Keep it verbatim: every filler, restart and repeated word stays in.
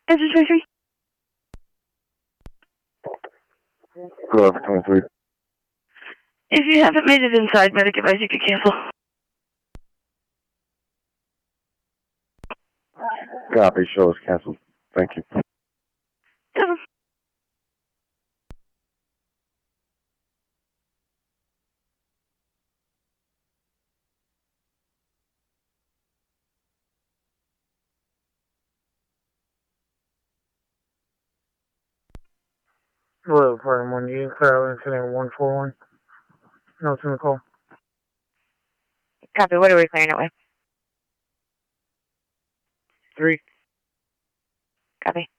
Engine twenty-three. Go over twenty-three. If you haven't made it inside, medic advise you could cancel. Copy, show is canceled. Thank you. Seven. Hello, Pardon one, you clear out incident one four one. Notes in the call. Copy, what are we clearing it with? Three. Copy.